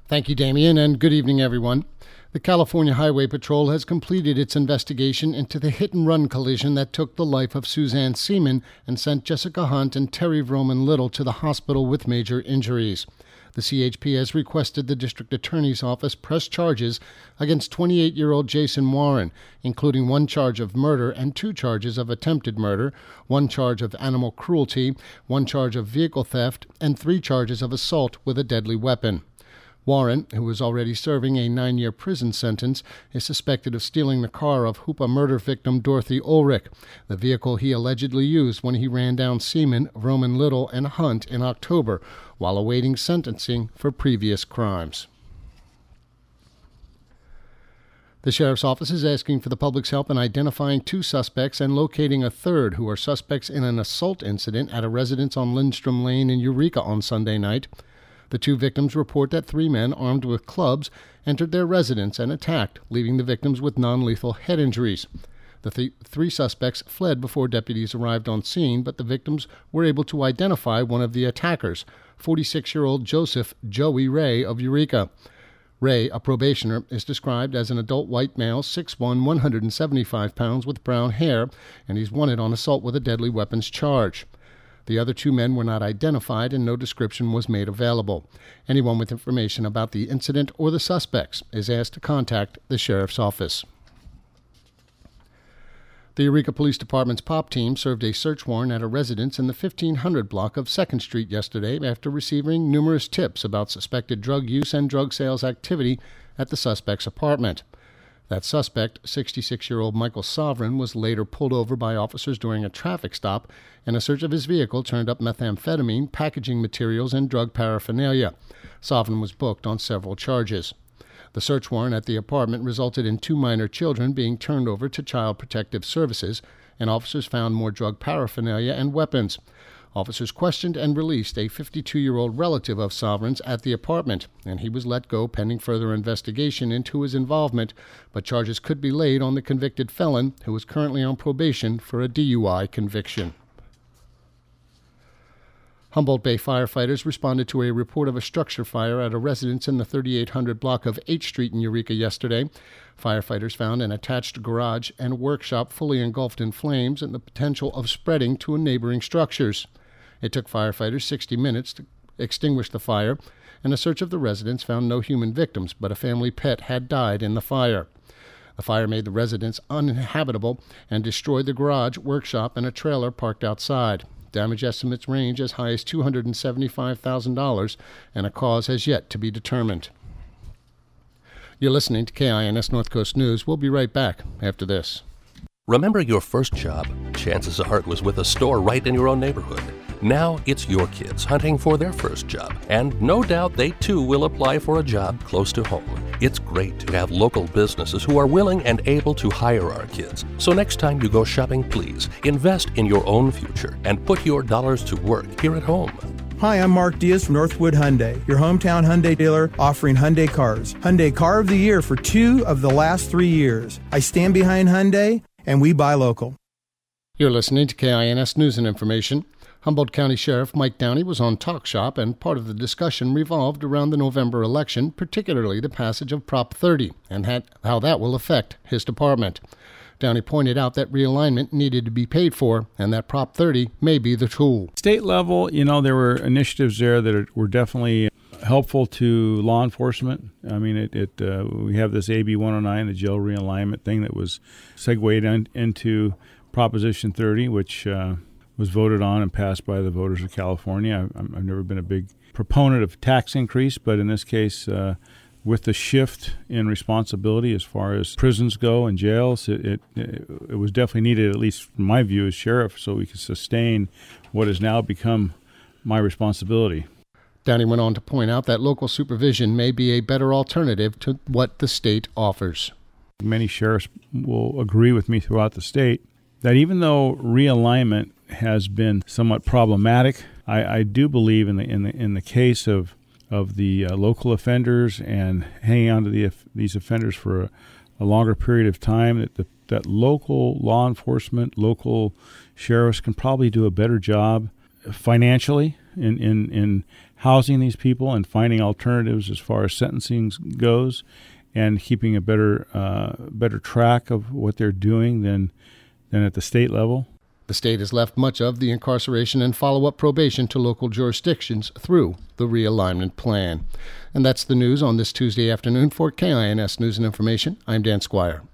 Thank you, Damien, and good evening, everyone. The California Highway Patrol has completed its investigation into the hit-and-run collision that took the life of Suzanne Seaman and sent Jessica Hunt and Terry Vroman Little to the hospital with major injuries. The CHP has requested the District Attorney's Office press charges against 28-year-old Jason Warren, including one charge of murder and two charges of attempted murder, one charge of animal cruelty, one charge of vehicle theft, and three charges of assault with a deadly weapon. Warren, who is already serving a 9-year prison sentence, is suspected of stealing the car of Hoopa murder victim Dorothy Ulrich, the vehicle he allegedly used when he ran down Seaman, Vroman Little, and Hunt in October while awaiting sentencing for previous crimes. The Sheriff's Office is asking for the public's help in identifying two suspects and locating a third who are suspects in an assault incident at a residence on Lindstrom Lane in Eureka on Sunday night. The two victims report that three men armed with clubs entered their residence and attacked, leaving the victims with non-lethal head injuries. The three suspects fled before deputies arrived on scene, but the victims were able to identify one of the attackers, 46-year-old Joseph Joey Ray of Eureka. Ray, a probationer, is described as an adult white male, 6'1", 175 pounds, with brown hair, and he's wanted on assault with a deadly weapons charge. The other two men were not identified and no description was made available. Anyone with information about the incident or the suspects is asked to contact the Sheriff's Office. The Eureka Police Department's POP team served a search warrant at a residence in the 1500 block of 2nd Street yesterday after receiving numerous tips about suspected drug use and drug sales activity at the suspect's apartment. That suspect, 66-year-old Michael Sovereign, was later pulled over by officers during a traffic stop, and a search of his vehicle turned up methamphetamine, packaging materials, and drug paraphernalia. Sovereign was booked on several charges. The search warrant at the apartment resulted in two minor children being turned over to Child Protective Services, and officers found more drug paraphernalia and weapons. Officers questioned and released a 52-year-old relative of Sovereign's at the apartment, and he was let go pending further investigation into his involvement, but charges could be laid on the convicted felon, who is currently on probation for a DUI conviction. Humboldt Bay firefighters responded to a report of a structure fire at a residence in the 3800 block of H Street in Eureka yesterday. Firefighters found an attached garage and workshop fully engulfed in flames and the potential of spreading to neighboring structures. It took firefighters 60 minutes to extinguish the fire, and a search of the residence found no human victims, but a family pet had died in the fire. The fire made the residence uninhabitable and destroyed the garage, workshop, and a trailer parked outside. Damage estimates range as high as $275,000, and a cause has yet to be determined. You're listening to KINS North Coast News. We'll be right back after this. Remember your first job? Chances are it was with a store right in your own neighborhood. Now it's your kids hunting for their first job, and no doubt they too will apply for a job close to home. It's great to have local businesses who are willing and able to hire our kids. So next time you go shopping, please invest in your own future and put your dollars to work here at home. Hi, I'm Mark Diaz from Northwood Hyundai, your hometown Hyundai dealer offering Hyundai cars. Hyundai Car of the Year for 2 of the last 3 years. I stand behind Hyundai, and we buy local. You're listening to KINS News and Information. Humboldt County Sheriff Mike Downey was on Talk Shop, and part of the discussion revolved around the November election, particularly the passage of Prop 30 and how that will affect his department. Downey pointed out that realignment needed to be paid for and that Prop 30 may be the tool. State level, there were initiatives there that were definitely helpful to law enforcement. I mean, we have this AB 109, the jail realignment thing that was segued into Proposition 30, which was voted on and passed by the voters of California. I've never been a big proponent of tax increase, but in this case, with the shift in responsibility as far as prisons go and jails, it was definitely needed, at least from my view as sheriff, so we could sustain what has now become my responsibility. Downey went on to point out that local supervision may be a better alternative to what the state offers. Many sheriffs will agree with me throughout the state that even though realignment has been somewhat problematic, I do believe in the case of the local offenders and hanging on to these offenders for a longer period of time, that local law enforcement, local sheriffs can probably do a better job financially in housing these people and finding alternatives as far as sentencing goes, and keeping a better track of what they're doing than at the state level. The state has left much of the incarceration and follow-up probation to local jurisdictions through the realignment plan. And that's the news on this Tuesday afternoon. For KINS News and Information, I'm Dan Squire.